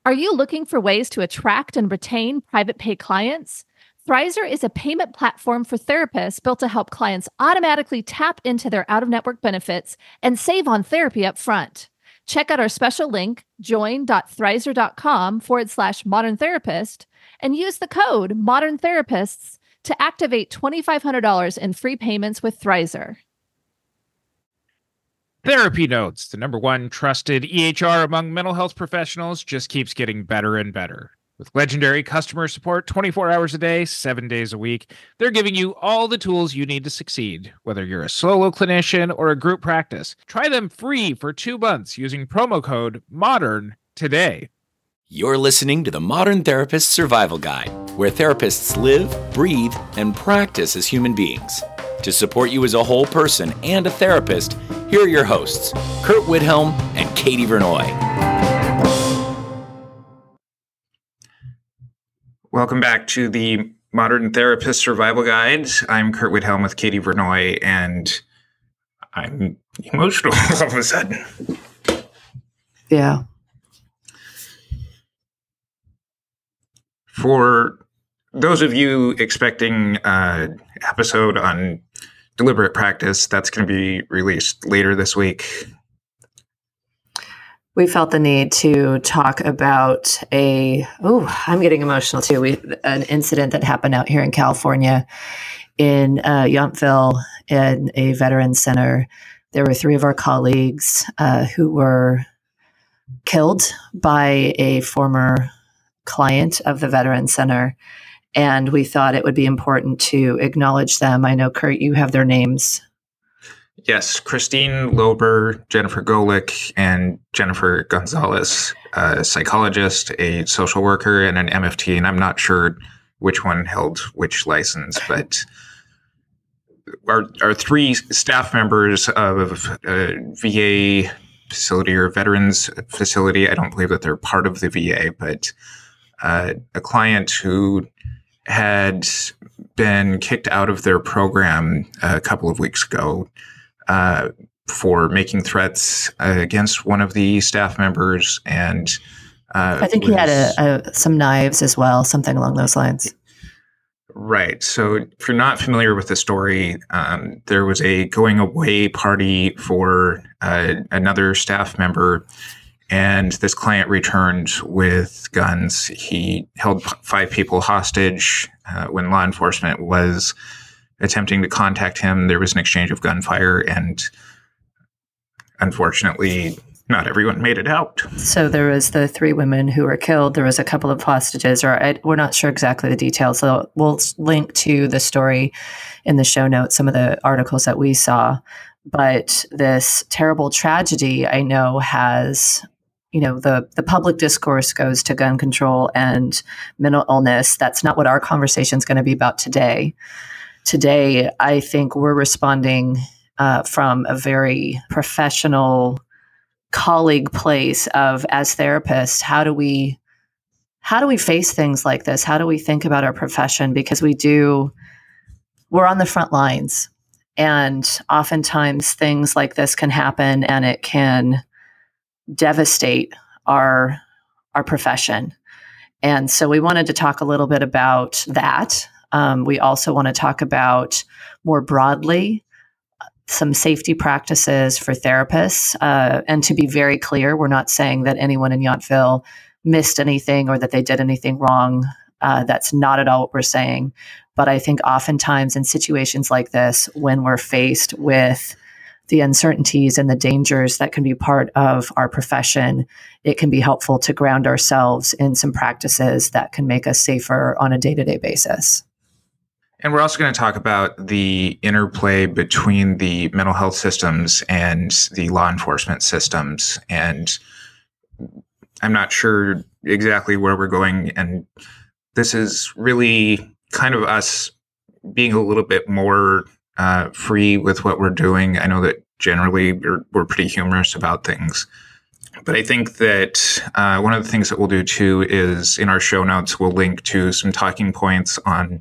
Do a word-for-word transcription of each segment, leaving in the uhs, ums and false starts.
Are you looking for ways to attract and retain private pay clients? Thrizer is a payment platform for therapists built to help clients automatically tap into their out-of-network benefits and save on therapy up front. Check out our special link, join.thrizer.com forward slash modern therapist, and use the code modern therapists to activate twenty-five hundred dollars in free payments with Thrizer. Therapy Notes, the number one trusted E H R among mental health professionals, just keeps getting better and better. With legendary customer support twenty-four hours a day, seven days a week, they're giving you all the tools you need to succeed, whether you're a solo clinician or a group practice. Try them free for two months using promo code MODERN today. You're listening to the Modern Therapist Survival Guide, where therapists live, breathe, and practice as human beings. To support you as a whole person and a therapist, here are your hosts, Kurt Widhelm and Katie Vernoy. Welcome back to the Modern Therapist Survival Guide. I'm Kurt Widhelm with Katie Vernoy, and I'm emotional all of a sudden. Yeah. For those of you expecting an episode on deliberate practice, that's going to be released later this week. We felt the need to talk about a, oh, I'm getting emotional too. We an incident that happened out here in California in uh, Yountville in a veterans center. There were three of our colleagues uh, who were killed by a former client of the veterans center. And we thought it would be important to acknowledge them. I know, Kurt, you have their names. Yes, Christine Lober, Jennifer Golick, and Jennifer Gonzalez, a psychologist, a social worker, and an M F T. And I'm not sure which one held which license, but our, our three staff members of a V A facility or veterans facility, I don't believe that they're part of the V A, but uh, a client who had been kicked out of their program a couple of weeks ago uh, for making threats uh, against one of the staff members. And uh, I think was, he had a, a, some knives as well, something along those lines. Right. So if you're not familiar with the story, um, there was a going away party for uh, another staff member, and this client returned with guns. He held p- five people hostage. Uh, when law enforcement was attempting to contact him, there was an exchange of gunfire, and unfortunately, not everyone made it out. So there was the three women who were killed. There was a couple of hostages, or I, we're not sure exactly the details. So we'll link to the story in the show notes, some of the articles that we saw. But this terrible tragedy, I know, has, you know, the, the public discourse goes to gun control and mental illness. That's not what our conversation is going to be about today. Today, I think we're responding uh, from a very professional colleague place of, as therapists, how do we how do we face things like this? How do we think about our profession? Because we do, we're on the front lines, and oftentimes things like this can happen, and it can devastate our our profession. And so we wanted to talk a little bit about that. Um, we also want to talk about more broadly some safety practices for therapists. Uh, and to be very clear, we're not saying that anyone in Yountville missed anything or that they did anything wrong. Uh, that's not at all what we're saying. But I think oftentimes in situations like this, when we're faced with the uncertainties and the dangers that can be part of our profession, it can be helpful to ground ourselves in some practices that can make us safer on a day-to-day basis. And we're also going to talk about the interplay between the mental health systems and the law enforcement systems. And I'm not sure exactly where we're going. And this is really kind of us being a little bit more uh, free with what we're doing. I know that generally we're, we're pretty humorous about things. But I think that uh, one of the things that we'll do too is in our show notes, we'll link to some talking points on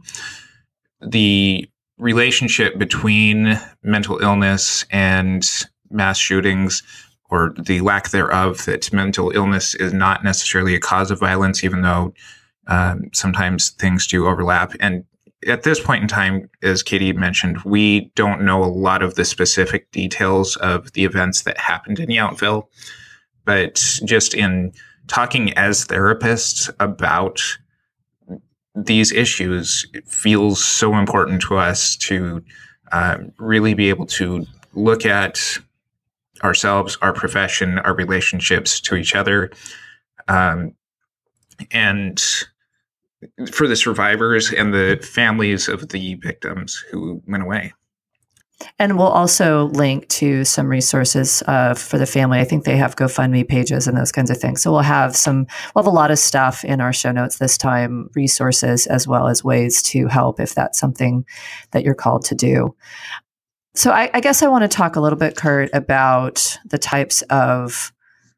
the relationship between mental illness and mass shootings, or the lack thereof, that mental illness is not necessarily a cause of violence, even though um, sometimes things do overlap. And at this point in time, as Katie mentioned, we don't know a lot of the specific details of the events that happened in Yountville, but just in talking as therapists about these issues, it feels so important to us to uh, really be able to look at ourselves, our profession, our relationships to each other, um, and for the survivors and the families of the victims who went away. And we'll also link to some resources uh, for the family. I think they have GoFundMe pages and those kinds of things. So we'll have some, we'll have a lot of stuff in our show notes this time, resources as well as ways to help if that's something that you're called to do. So I, I guess I want to talk a little bit, Kurt, about the types of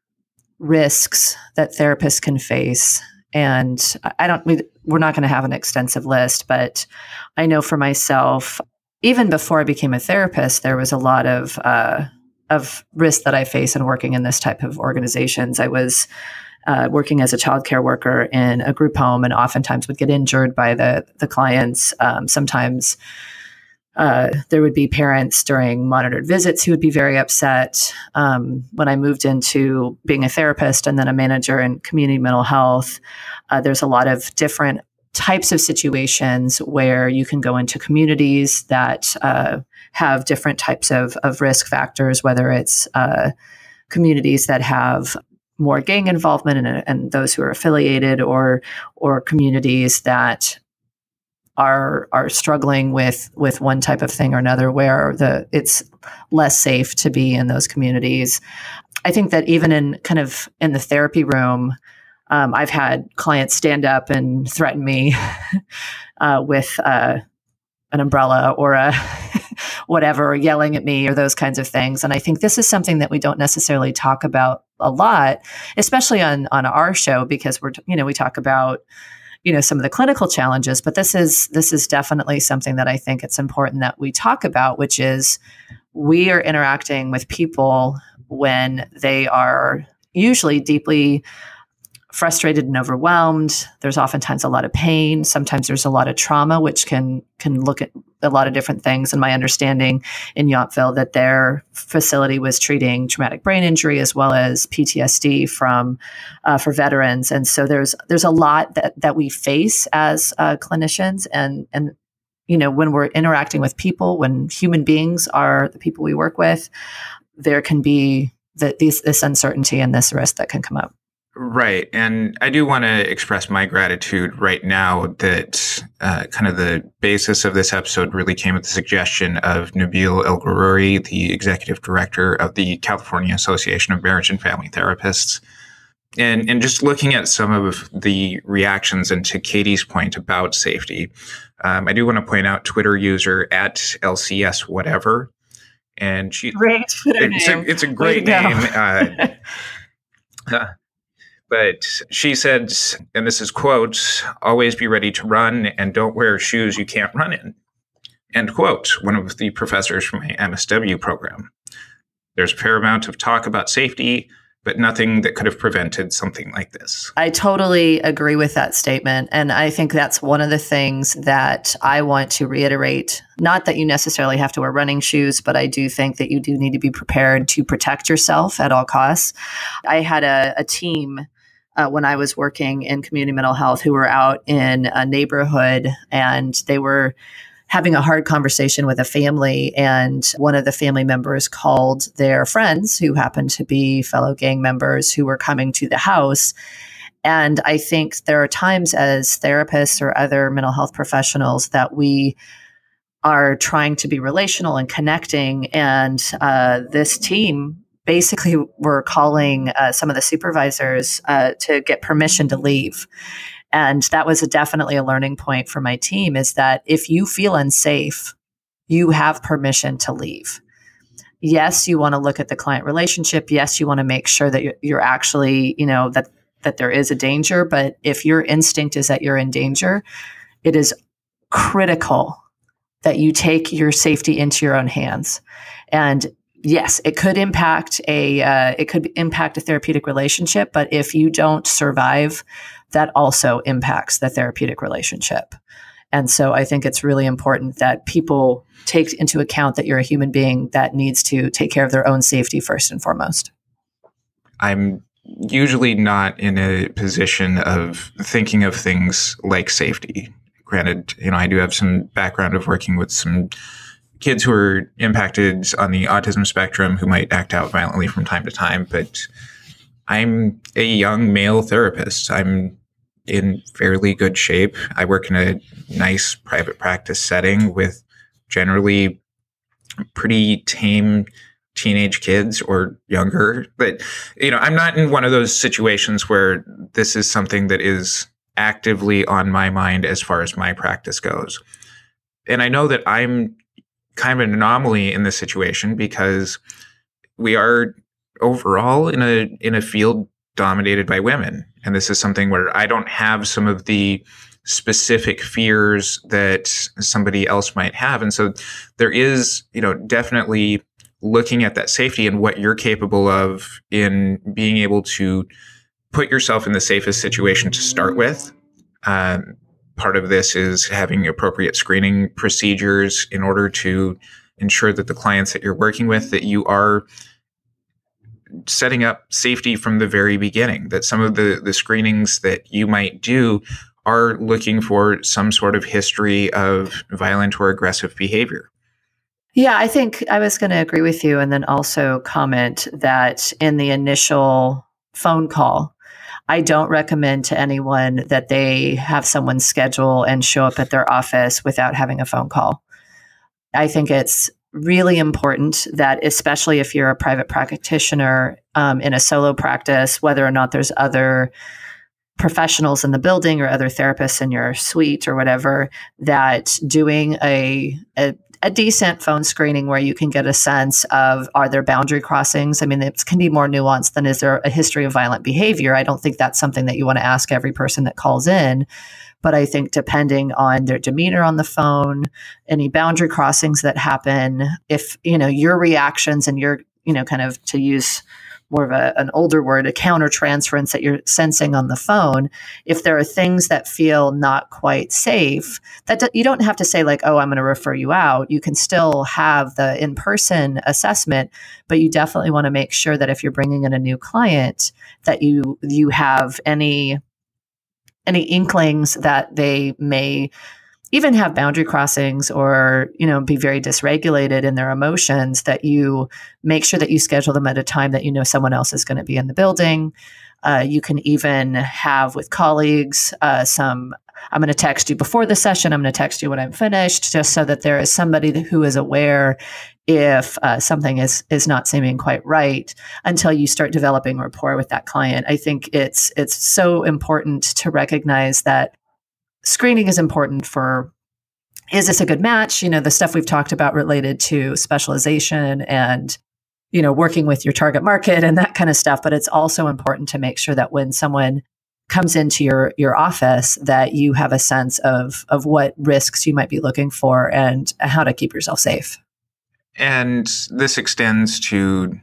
risks that therapists can face. And I don't, we, we're not going to have an extensive list, but I know for myself, even before I became a therapist, there was a lot of uh, of risk that I face in working in this type of organizations. I was uh, working as a childcare worker in a group home, and oftentimes would get injured by the the clients. Um, sometimes uh, there would be parents during monitored visits who would be very upset. Um, when I moved into being a therapist and then a manager in community mental health, uh, there's a lot of different types of situations where you can go into communities that uh, have different types of, of risk factors, whether it's uh, communities that have more gang involvement and, and those who are affiliated, or or communities that are are struggling with with one type of thing or another, where the it's less safe to be in those communities. I think that even in kind of in the therapy room, Um, I've had clients stand up and threaten me uh, with uh, an umbrella or a whatever, yelling at me or those kinds of things. And I think this is something that we don't necessarily talk about a lot, especially on on our show, because we're you know we talk about you know some of the clinical challenges, but this is this is definitely something that I think it's important that we talk about, which is we are interacting with people when they are usually deeply frustrated and overwhelmed. There's oftentimes a lot of pain. Sometimes there's a lot of trauma, which can can look at a lot of different things. And my understanding in Yountville that their facility was treating traumatic brain injury as well as P T S D from uh, for veterans. And so there's there's a lot that that we face as uh, clinicians, and and you know when we're interacting with people, when human beings are the people we work with, there can be the, these, this uncertainty and this risk that can come up. Right. And I do want to express my gratitude right now that uh, kind of the basis of this episode really came with the suggestion of Nabil El-Garouri, the executive director of the California Association of Marriage and Family Therapists. And, and just looking at some of the reactions, and to Katie's point about safety, um, I do want to point out Twitter user at L C S whatever. And she, great Twitter it's, name. A, it's a great name. Uh, uh, But she said, and this is quote, "Always be ready to run and don't wear shoes you can't run in." End quote. One of the professors from my M S W program. There's a fair amount of talk about safety, but nothing that could have prevented something like this. I totally agree with that statement. And I think that's one of the things that I want to reiterate. Not that you necessarily have to wear running shoes, but I do think that you do need to be prepared to protect yourself at all costs. I had a, a team Uh, when I was working in community mental health who were out in a neighborhood, and they were having a hard conversation with a family, and one of the family members called their friends who happened to be fellow gang members who were coming to the house. And I think there are times as therapists or other mental health professionals that we are trying to be relational and connecting, and uh, this team basically were calling uh, some of the supervisors uh, to get permission to leave. And that was a, definitely a learning point for my team, is that if you feel unsafe, you have permission to leave. Yes, you want to look at the client relationship. Yes, you want to make sure that you're, you're actually, you know, that, that there is a danger. But if your instinct is that you're in danger, it is critical that you take your safety into your own hands. And yes, it could impact a uh, it could impact a therapeutic relationship, but if you don't survive, that also impacts the therapeutic relationship. And so I think it's really important that people take into account that you're a human being that needs to take care of their own safety first and foremost. I'm usually not in a position of thinking of things like safety. Granted, you know, I do have some background of working with some kids who are impacted on the autism spectrum who might act out violently from time to time, but I'm a young male therapist. I'm in fairly good shape. I work in a nice private practice setting with generally pretty tame teenage kids or younger. But, you know, I'm not in one of those situations where this is something that is actively on my mind as far as my practice goes. And I know that I'm kind of an anomaly in this situation because we are overall in a in a field dominated by women. And this is something where I don't have some of the specific fears that somebody else might have. And so there is, you know, definitely looking at that safety and what you're capable of in being able to put yourself in the safest situation to start with. Um, part of this is having appropriate screening procedures in order to ensure that the clients that you're working with, that you are setting up safety from the very beginning, that some of the, the screenings that you might do are looking for some sort of history of violent or aggressive behavior. Yeah, I think I was going to agree with you and then also comment that in the initial phone call, I don't recommend to anyone that they have someone schedule and show up at their office without having a phone call. I think it's really important that, especially if you're a private practitioner um, in a solo practice, whether or not there's other professionals in the building or other therapists in your suite or whatever, that doing a, a a decent phone screening where you can get a sense of, are there boundary crossings? I mean, it can be more nuanced than is there a history of violent behavior? I don't think that's something that you want to ask every person that calls in. But I think depending on their demeanor on the phone, any boundary crossings that happen, if, you know, your reactions and your, you know, kind of, to use more of a, an older word, a countertransference that you're sensing on the phone, if there are things that feel not quite safe, that do, you don't have to say like, oh, I'm going to refer you out. You can still have the in-person assessment, but you definitely want to make sure that if you're bringing in a new client, that you you have any any inklings that they may even have boundary crossings or, you know, be very dysregulated in their emotions, that you make sure that you schedule them at a time that you know someone else is going to be in the building. Uh, you can even have with colleagues uh, some, I'm going to text you before the session, I'm going to text you when I'm finished, just so that there is somebody who is aware if uh, something is is not seeming quite right until you start developing rapport with that client. I think it's it's so important to recognize that screening is important for, is this a good match? You know, the stuff we've talked about related to specialization and, you know, working with your target market and that kind of stuff. But it's also important to make sure that when someone comes into your, your office, that you have a sense of, of what risks you might be looking for and how to keep yourself safe. And this extends to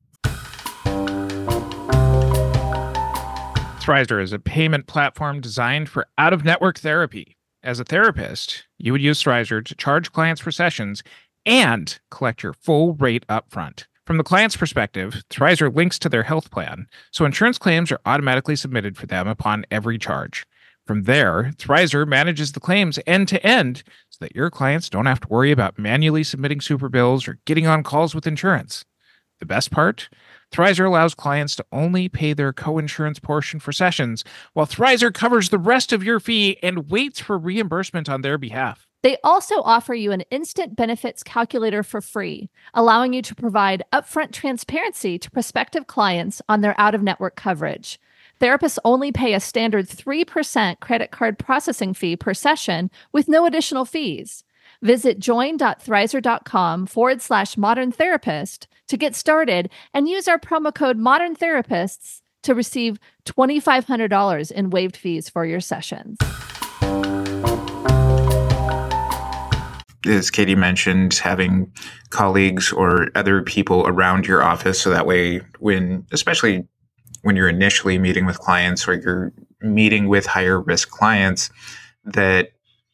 Thrizer is a payment platform designed for out-of-network therapy. As a therapist, you would use Thrizer to charge clients for sessions and collect your full rate upfront. From the client's perspective, Thrizer links to their health plan, so insurance claims are automatically submitted for them upon every charge. From there, Thrizer manages the claims end-to-end so that your clients don't have to worry about manually submitting super bills or getting on calls with insurance. The best part? Thrizer allows clients to only pay their co-insurance portion for sessions, while Thrizer covers the rest of your fee and waits for reimbursement on their behalf. They also offer you an instant benefits calculator for free, allowing you to provide upfront transparency to prospective clients on their out-of-network coverage. Therapists only pay a standard three percent credit card processing fee per session with no additional fees. Visit join.thrizer.com forward slash modern therapist to get started and use our promo code modern therapists to receive two thousand five hundred dollars in waived fees for your sessions. as Katie mentioned, having colleagues or other people around your office. So that way, when, especially when you're initially meeting with clients or you're meeting with higher risk clients, that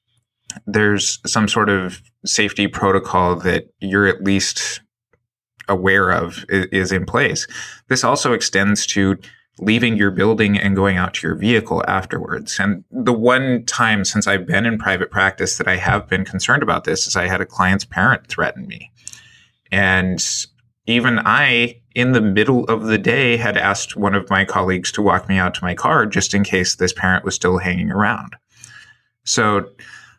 there's some sort of safety protocol that you're at least aware of is in place. This also extends to leaving your building and going out to your vehicle afterwards. And the one time since I've been in private practice that I have been concerned about this is I had a client's parent threaten me. And even I, in the middle of the day, had asked one of my colleagues to walk me out to my car just in case this parent was still hanging around. So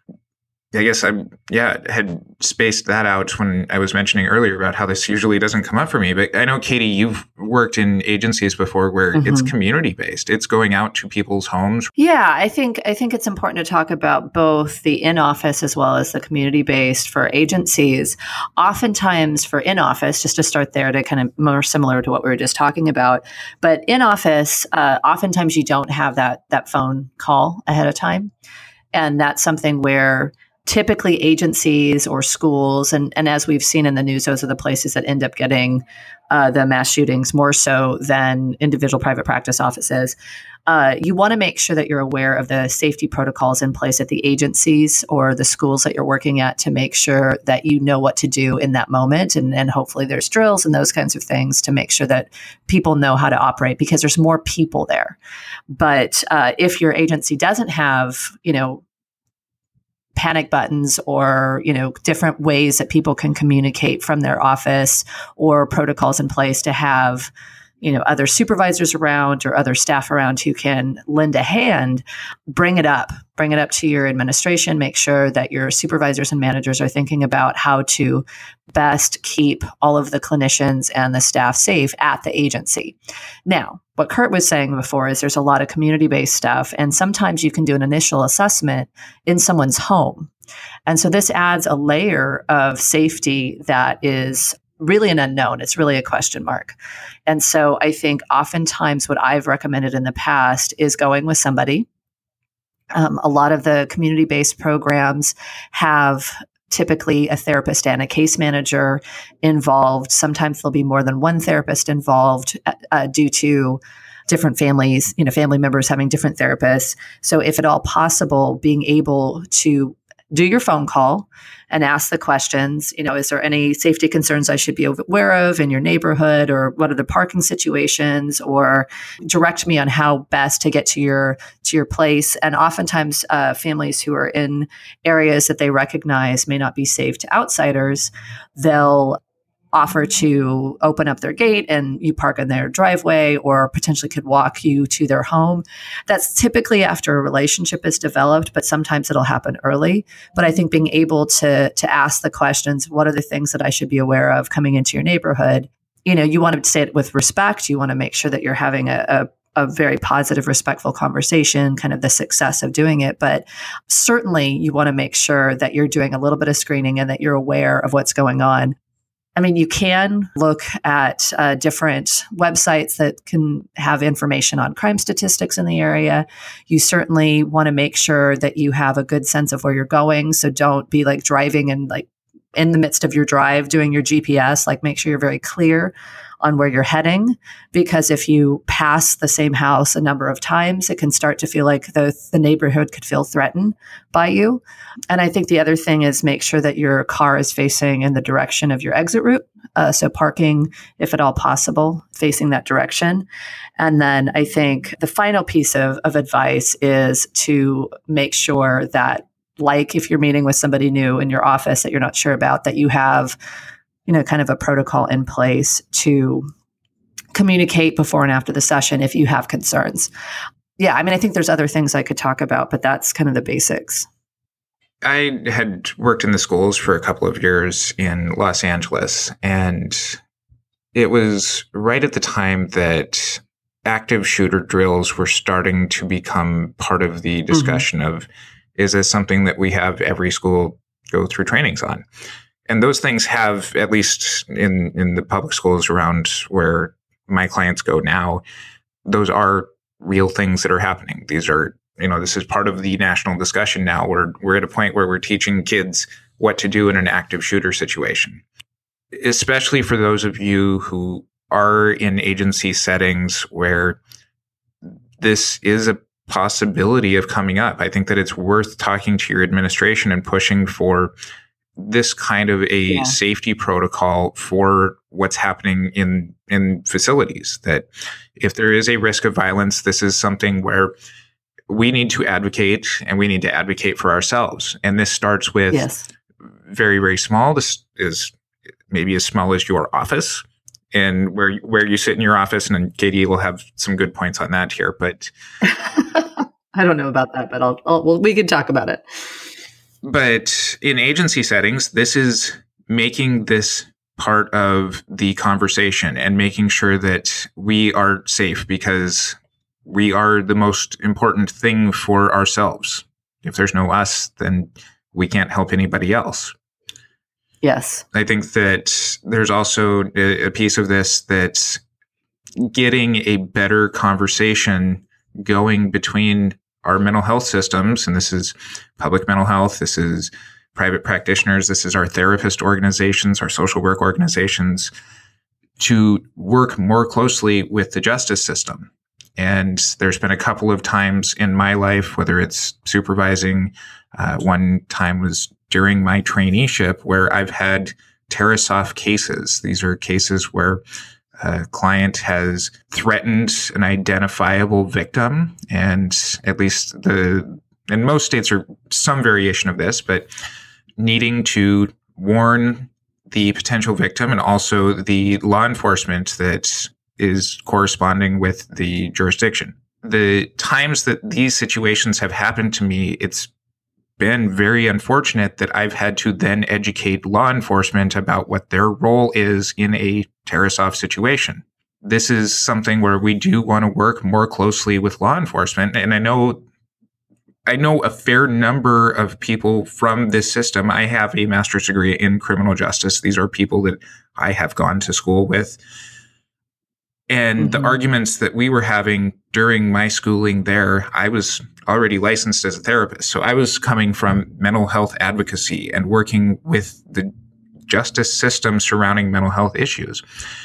I guess I yeah had spaced that out when I was mentioning earlier about how this usually doesn't come up for me. But I know, Katie, you've worked in agencies before where mm-hmm. it's community based. It's going out to people's homes. Yeah, I think I think it's important to talk about both the in office as well as the community based for agencies. Oftentimes for in office, just to start there, to kind of more similar to what we were just talking about. But in office, uh, oftentimes you don't have that that phone call ahead of time, and that's something where typically agencies or schools, and, and as we've seen in the news, those are the places that end up getting uh, the mass shootings more so than individual private practice offices. Uh, you want to make sure that you're aware of the safety protocols in place at the agencies or the schools that you're working at to make sure that you know what to do in that moment. And, and hopefully there's drills and those kinds of things to make sure that people know how to operate because there's more people there. But uh, if your agency doesn't have, you know, panic buttons or, you know, different ways that people can communicate from their office or protocols in place to have, you know, other supervisors around or other staff around who can lend a hand, bring it up, bring it up to your administration, make sure that your supervisors and managers are thinking about how to best keep all of the clinicians and the staff safe at the agency. Now, what Kurt was saying before is there's a lot of community-based stuff, and sometimes you can do an initial assessment in someone's home. And so this adds a layer of safety that is really an unknown. It's really a question mark. And so I think oftentimes what I've recommended in the past is going with somebody. Um, a lot of the community-based programs have typically a therapist and a case manager involved. Sometimes there'll be more than one therapist involved uh, due to different families, you know, family members having different therapists. So if at all possible, being able to do your phone call and ask the questions, you know, is there any safety concerns I should be aware of in your neighborhood, or what are the parking situations, or direct me on how best to get to your to your place. And oftentimes uh, families who are in areas that they recognize may not be safe to outsiders, they'll offer to open up their gate and you park in their driveway, or potentially could walk you to their home. That's typically after a relationship is developed, but sometimes it'll happen early. But I think being able to to ask the questions, what are the things that I should be aware of coming into your neighborhood? You know, you want to say it with respect. You want to make sure that you're having a, a a very positive, respectful conversation, kind of the success of doing it. But certainly you want to make sure that you're doing a little bit of screening and that you're aware of what's going on. I mean, you can look at uh, different websites that can have information on crime statistics in the area. You certainly want to make sure that you have a good sense of where you're going. So don't be like driving and like in the midst of your drive doing your G P S, like make sure you're very clear on where you're heading, because if you pass the same house a number of times, it can start to feel like the, the neighborhood could feel threatened by you. And I think the other thing is make sure that your car is facing in the direction of your exit route. Uh, so parking, if at all possible, facing that direction. And then I think the final piece of, of advice is to make sure that, like if you're meeting with somebody new in your office that you're not sure about, that you have, you know, kind of a protocol in place to communicate before and after the session if you have concerns. Yeah, I mean, I think there's other things I could talk about, but that's kind of the basics. I had worked in the schools for a couple of years in Los Angeles, and it was right at the time that active shooter drills were starting to become part of the discussion mm-hmm. of, is this something that we have every school go through trainings on? And those things have, at least in, in the public schools around where my clients go now, those are real things that are happening. These are, you know, this is part of the national discussion now. We're, we're at a point where we're teaching kids what to do in an active shooter situation, especially for those of you who are in agency settings where this is a possibility of coming up. I think that it's worth talking to your administration and pushing for this kind of a yeah. safety protocol for what's happening in, in facilities, that if there is a risk of violence, this is something where we need to advocate, and we need to advocate for ourselves. And this starts with yes. very, very small. This is maybe as small as your office and where, where you sit in your office. And then Katie will have some good points on that here, but I don't know about that, but I'll, I'll well, we can talk about it. But in agency settings, this is making this part of the conversation and making sure that we are safe, because we are the most important thing for ourselves. If there's no us, then we can't help anybody else. Yes. I think that there's also a, a piece of this that's getting a better conversation going between our mental health systems, and this is public mental health, this is private practitioners, this is our therapist organizations, our social work organizations, to work more closely with the justice system. And there's been a couple of times in my life, whether it's supervising, uh, one time was during my traineeship, where I've had Tarasoff cases. These are cases where a client has threatened an identifiable victim, and at least the, in most states are some variation of this, but needing to warn the potential victim and also the law enforcement that is corresponding with the jurisdiction. The times that these situations have happened to me, it's been very unfortunate that I've had to then educate law enforcement about what their role is in a Tarasoff situation. This is something where we do want to work more closely with law enforcement. And I know, I know a fair number of people from this system. I have a master's degree in criminal justice. These are people that I have gone to school with. And mm-hmm. the arguments that we were having during my schooling there, I was already licensed as a therapist. So I was coming from mental health advocacy and working with the justice system surrounding mental health issues.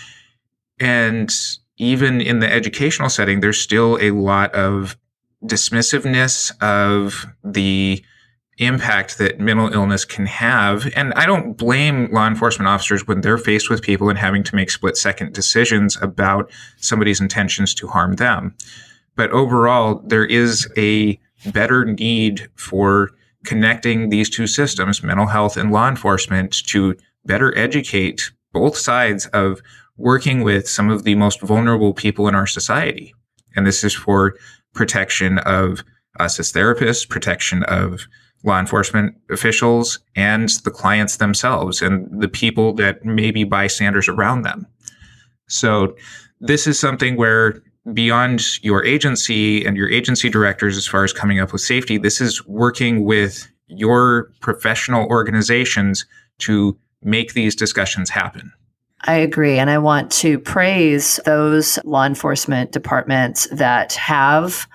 And even in the educational setting, there's still a lot of dismissiveness of the impact that mental illness can have. And I don't blame law enforcement officers when they're faced with people and having to make split-second decisions about somebody's intentions to harm them. But overall, there is a better need for connecting these two systems, mental health and law enforcement, to better educate both sides of working with some of the most vulnerable people in our society. And this is for protection of us as therapists, protection of law enforcement officials, and the clients themselves, and the people that may be bystanders around them. So this is something where beyond your agency and your agency directors, as far as coming up with safety, this is working with your professional organizations to make these discussions happen. I agree. And I want to praise those law enforcement departments that have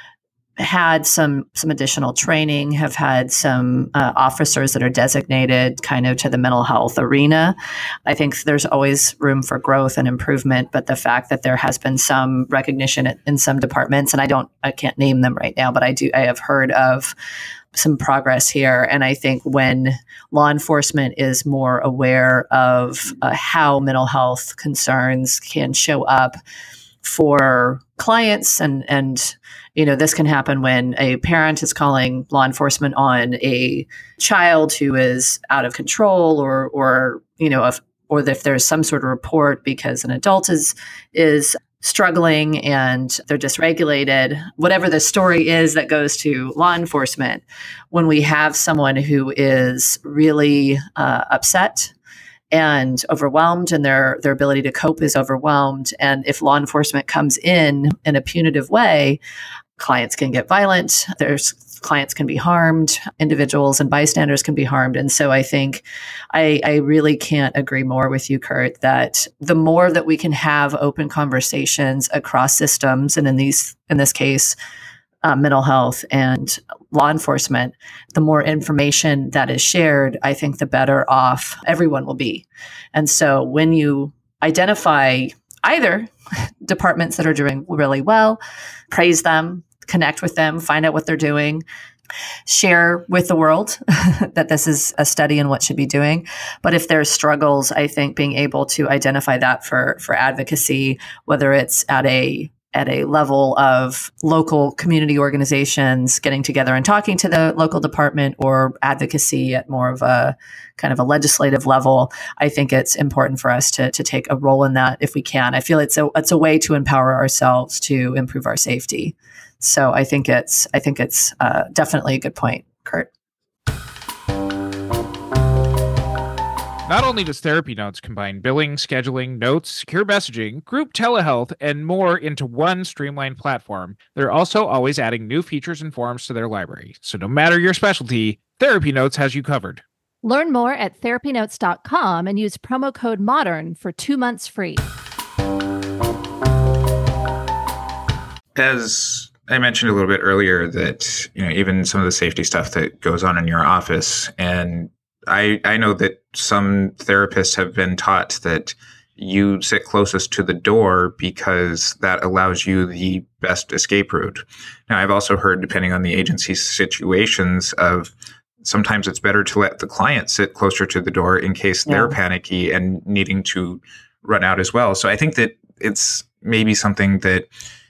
had some some additional training, have had some uh, officers that are designated kind of to the mental health arena. I think there's always room for growth and improvement, but the fact that there has been some recognition in some departments, and I don't, I can't name them right now, but I do, I have heard of some progress here. And I think when law enforcement is more aware of uh, how mental health concerns can show up for clients, and, and, you know, this can happen when a parent is calling law enforcement on a child who is out of control, or, or, you know, if, or if there's some sort of report because an adult is, is struggling and they're dysregulated, whatever the story is that goes to law enforcement. When we have someone who is really uh, upset and overwhelmed, and their their ability to cope is overwhelmed, and if law enforcement comes in in a punitive way, clients can get violent, there's clients can be harmed, individuals and bystanders can be harmed. And so I think I, I really can't agree more with you, Kurt, that the more that we can have open conversations across systems, and in these in this case, uh, mental health and law enforcement, the more information that is shared, I think the better off everyone will be. And so when you identify either departments that are doing really well, praise them, connect with them, find out what they're doing, share with the world that this is a study in what should be doing. But if there's struggles, I think being able to identify that for, for advocacy, whether it's at a at a level of local community organizations getting together and talking to the local department, or advocacy at more of a kind of a legislative level, I think it's important for us to to take a role in that if we can. I feel it's a it's a way to empower ourselves to improve our safety. So I think it's I think it's uh, definitely a good point, Kurt. Not only does Therapy Notes combine billing, scheduling, notes, secure messaging, group telehealth, and more into one streamlined platform, they're also always adding new features and forms to their library. So no matter your specialty, Therapy Notes has you covered. Learn more at therapy notes dot com and use promo code MODERN for two months free. As I mentioned a little bit earlier, that, you know, even some of the safety stuff that goes on in your office, and I, I know that some therapists have been taught that you sit closest to the door because that allows you the best escape route. Now, I've also heard, depending on the agency's situations, of sometimes it's better to let the client sit closer to the door in case yeah. they're panicky and needing to run out as well. So I think that it's maybe something that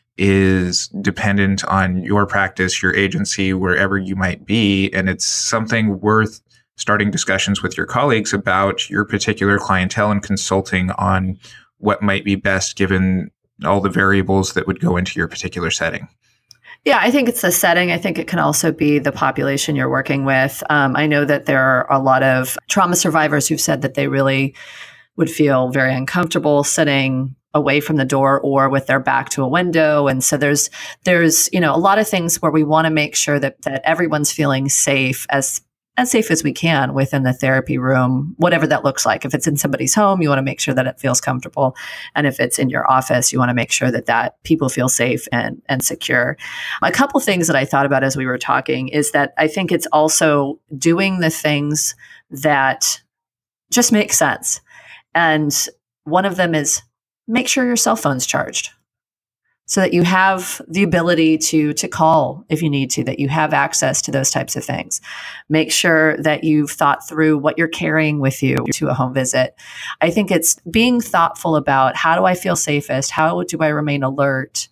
is dependent on your practice, your agency, wherever you might be, and it's something worth starting discussions with your colleagues about your particular clientele and consulting on what might be best given all the variables that would go into your particular setting. Yeah, I think it's the setting. I think it can also be the population you're working with. Um, I know that there are a lot of trauma survivors who've said that they really would feel very uncomfortable sitting away from the door or with their back to a window. And so there's, there's, you know, a lot of things where we want to make sure that, that everyone's feeling safe, as as safe as we can within the therapy room, whatever that looks like. If it's in somebody's home, you want to make sure that it feels comfortable. And if it's in your office, you want to make sure that, that people feel safe and, and secure. A couple things that I thought about as we were talking is that I think it's also doing the things that just make sense. And one of them is make sure your cell phone's charged, so that you have the ability to to call if you need to, that you have access to those types of things. Make sure that you've thought through what you're carrying with you to a home visit. I think it's being thoughtful about, how do I feel safest? How do I remain alert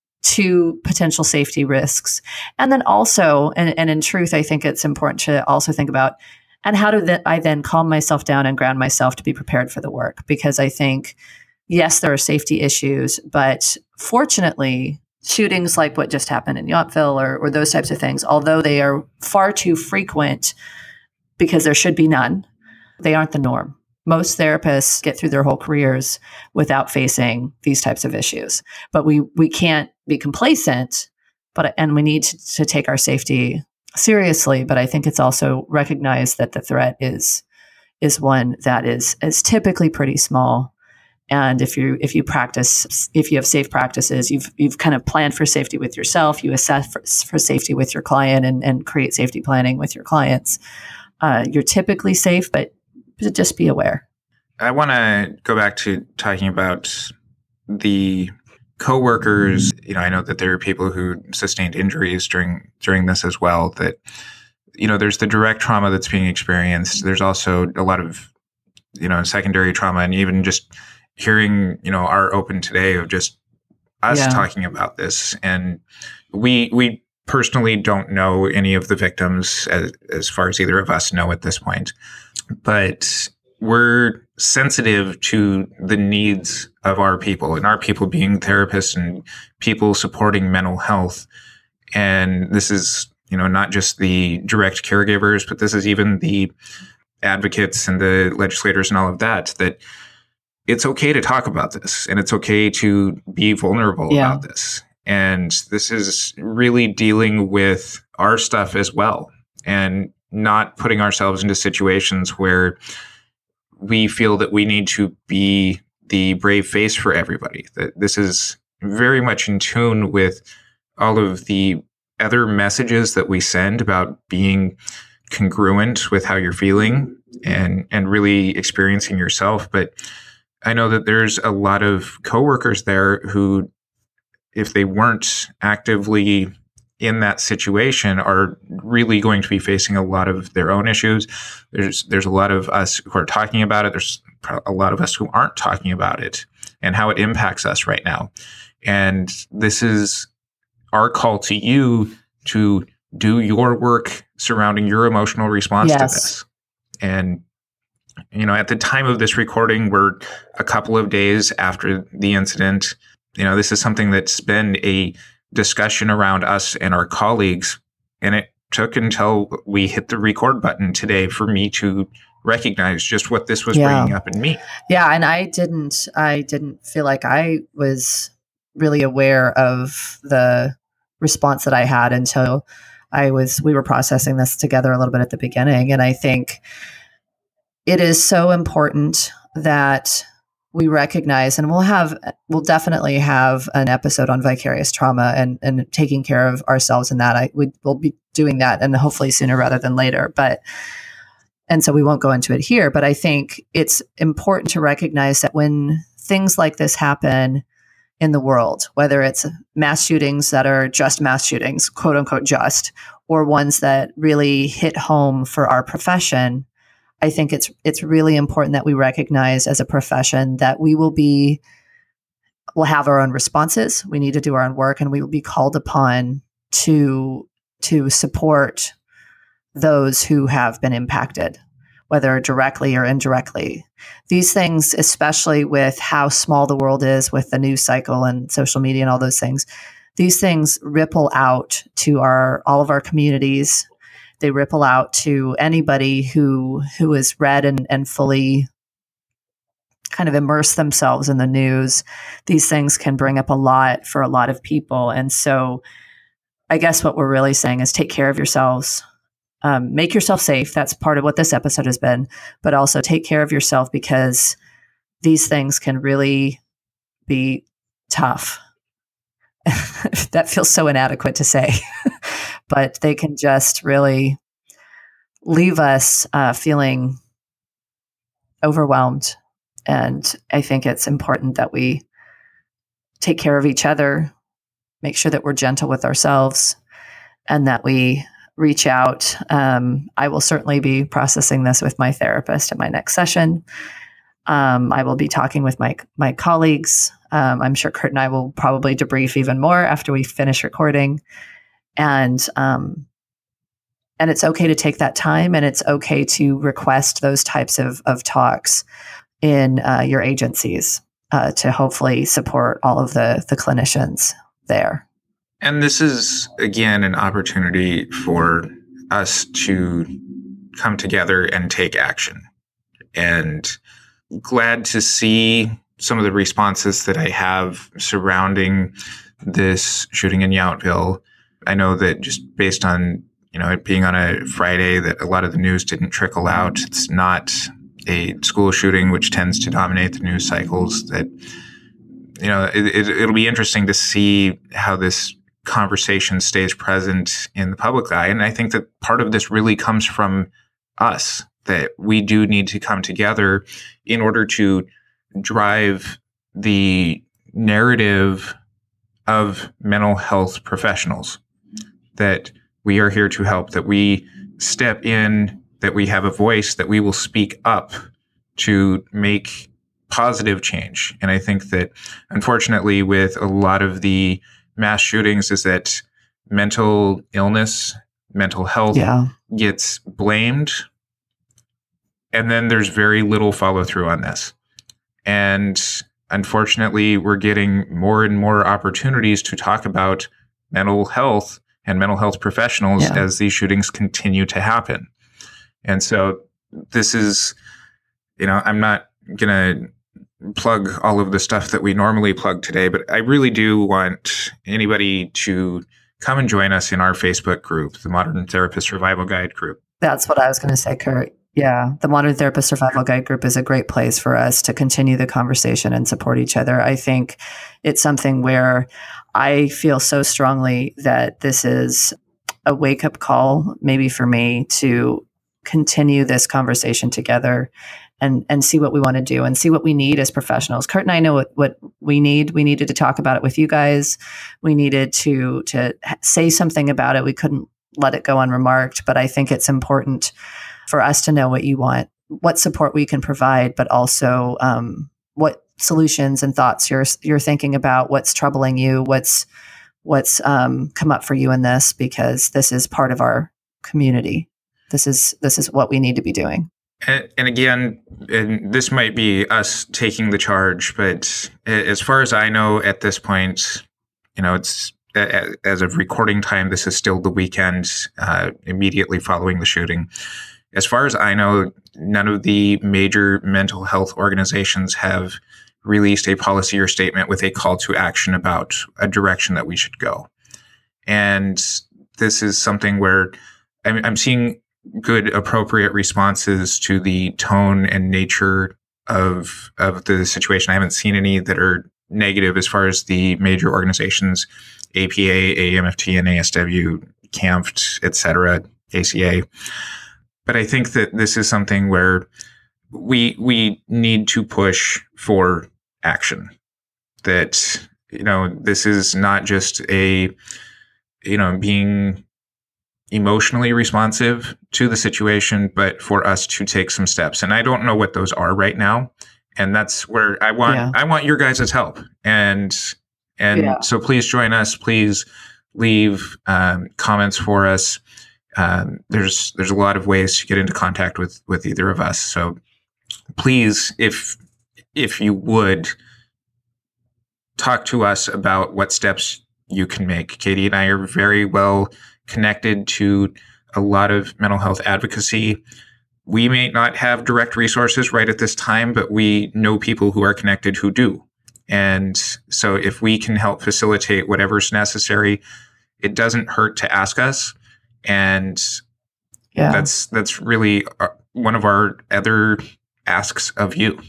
to potential safety risks? And then also, and, and in truth, I think it's important to also think about, and how do th- I then calm myself down and ground myself to be prepared for the work? Because I think, yes, there are safety issues, but fortunately, shootings like what just happened in Yountville or, or those types of things, although they are far too frequent because there should be none, they aren't the norm. Most therapists get through their whole careers without facing these types of issues. But we we can't be complacent, but and we need to, to take our safety seriously. But I think it's also recognized that the threat is is one that is is typically pretty small. And if you if you practice, if you have safe practices, you've you've kind of planned for safety with yourself, you assess for, for safety with your client, and, and create safety planning with your clients, uh, you're typically safe, but just be aware. I want to go back to talking about the coworkers. You know, I know that there are people who sustained injuries during during this as well. That, you know, there's the direct trauma that's being experienced. There's also a lot of, you know, secondary trauma, and even just hearing, you know, our open today of just us yeah. talking about this. And we we personally don't know any of the victims as, as far as either of us know at this point. But we're sensitive to the needs of our people, and our people being therapists and people supporting mental health. And this is, you know, not just the direct caregivers, but this is even the advocates and the legislators and all of that, that it's okay to talk about this, and it's okay to be vulnerable yeah. about this. And this is really dealing with our stuff as well, and not putting ourselves into situations where we feel that we need to be the brave face for everybody. That this is very much in tune with all of the other messages that we send about being congruent with how you're feeling and and really experiencing yourself. But I know that there's a lot of coworkers there who, if they weren't actively in that situation, are really going to be facing a lot of their own issues. There's there's a lot of us who are talking about it. There's a lot of us who aren't talking about it and how it impacts us right now. And this is our call to you to do your work surrounding your emotional response Yes. to this. And, you know, at the time of this recording, we're a couple of days after the incident. You know, this is something that's been a discussion around us and our colleagues. And it took until we hit the record button today for me to recognize just what this was Yeah. bringing up in me. Yeah, and I didn't I didn't feel like I was really aware of the response that I had until I was we were processing this together a little bit at the beginning. And I think it is so important that we recognize, and we'll have we'll definitely have an episode on vicarious trauma and and taking care of ourselves in that. I we will be doing that, and hopefully sooner rather than later. But and so we won't go into it here, but I think it's important to recognize that when things like this happen in the world, whether it's mass shootings that are just mass shootings, quote unquote, just, or ones that really hit home for our profession, I think it's it's really important that we recognize as a profession that we will be, we'll have our own responses. We need to do our own work, and we will be called upon to to support those who have been impacted, whether directly or indirectly. These things, especially with how small the world is with the news cycle and social media and all those things, these things ripple out to our all of our communities. They ripple out to anybody who who is read and, and fully kind of immerse themselves in the news. These things can bring up a lot for a lot of people. And so I guess what we're really saying is take care of yourselves. Um, make yourself safe. That's part of what this episode has been, but also take care of yourself, because these things can really be tough. That feels so inadequate to say, but they can just really leave us uh, feeling overwhelmed. And I think it's important that we take care of each other, make sure that we're gentle with ourselves, and that we reach out. Um, I will certainly be processing this with my therapist at my next session. Um, I will be talking with my my colleagues. Um, I'm sure Kurt and I will probably debrief even more after we finish recording. And um, and it's okay to take that time, and it's okay to request those types of of talks in uh, your agencies uh, to hopefully support all of the the clinicians there. And this is, again, an opportunity for us to come together and take action. And glad to see some of the responses that I have surrounding this shooting in Yountville. I know that just based on, you know, it being on a Friday, that a lot of the news didn't trickle out. It's not a school shooting, which tends to dominate the news cycles. That, you know, it, it, it'll be interesting to see how this conversation stays present in the public eye. And I think that part of this really comes from us, that we do need to come together in order to drive the narrative of mental health professionals, that we are here to help, that we step in, that we have a voice, that we will speak up to make positive change. And I think that, unfortunately, with a lot of the mass shootings, is that mental illness, mental health Yeah. gets blamed, and then there's very little follow through on this. And unfortunately, we're getting more and more opportunities to talk about mental health and mental health professionals Yeah. as these shootings continue to happen. And so this is, you know, I'm not going to plug all of the stuff that we normally plug today, but I really do want anybody to come and join us in our Facebook group, the Modern Therapist Survival Guide group. That's what I was going to say, Kurt. Yeah, the Modern Therapist Survival Guide group is a great place for us to continue the conversation and support each other. I think it's something where I feel so strongly that this is a wake-up call, maybe for me, to continue this conversation together and and see what we want to do and see what we need as professionals. Kurt and I know what, what we need. We needed to talk about it with you guys. We needed to to say something about it. We couldn't let it go unremarked, but I think it's important for us to know what you want, what support we can provide, but also um, what solutions and thoughts you're you're thinking about, what's troubling you, what's what's um, come up for you in this, because this is part of our community. This is this is what we need to be doing. And, and again, and this might be us taking the charge, but as far as I know at this point, you know, it's as of recording time, this is still the weekend uh, immediately following the shooting. As far as I know, none of the major mental health organizations have released a policy or statement with a call to action about a direction that we should go. And this is something where I'm, I'm seeing good, appropriate responses to the tone and nature of of the situation. I haven't seen any that are negative as far as the major organizations, A P A, A M F T, N A S W, C A M F T, et cetera, A C A. But I think that this is something where we we need to push for action. That, you know, this is not just a, you know, being emotionally responsive to the situation, but for us to take some steps. And I don't know what those are right now. And that's where I want yeah. I want your guys' help. And and yeah. so please join us. Please leave um, comments for us. Um, there's there's a lot of ways to get into contact with with either of us. So please, if if you would, talk to us about what steps you can make. Katie and I are very well connected to a lot of mental health advocacy. We may not have direct resources right at this time, but we know people who are connected who do. And so if we can help facilitate whatever's necessary, it doesn't hurt to ask us. And yeah. that's that's really one of our other asks of you.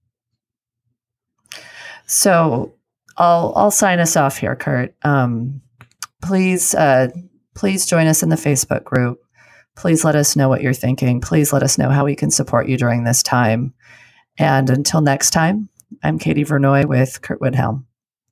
So I'll I'll sign us off here, Kurt. Um, please uh, please join us in the Facebook group. Please let us know what you're thinking. Please let us know how we can support you during this time. And until next time, I'm Katie Vernoy with Kurt Widhelm.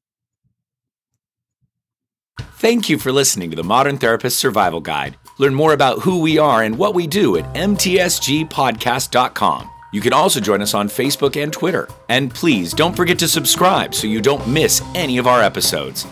Thank you for listening to the Modern Therapist Survival Guide. Learn more about who we are and what we do at m t s g podcast dot com. You can also join us on Facebook and Twitter. And please don't forget to subscribe so you don't miss any of our episodes.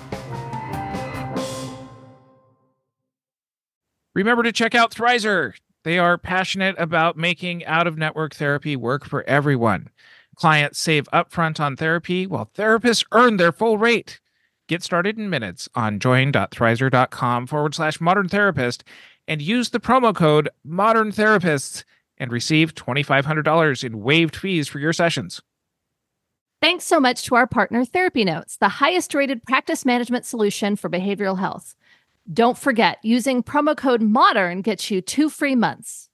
Remember to check out Thrizer. They are passionate about making out-of-network therapy work for everyone. Clients save upfront on therapy while therapists earn their full rate. Get started in minutes on join.thrizer.com forward slash modern therapist and use the promo code modern therapists and receive twenty-five hundred dollars in waived fees for your sessions. Thanks so much to our partner, Therapy Notes, the highest rated practice management solution for behavioral health. Don't forget, using promo code MODERN gets you two free months.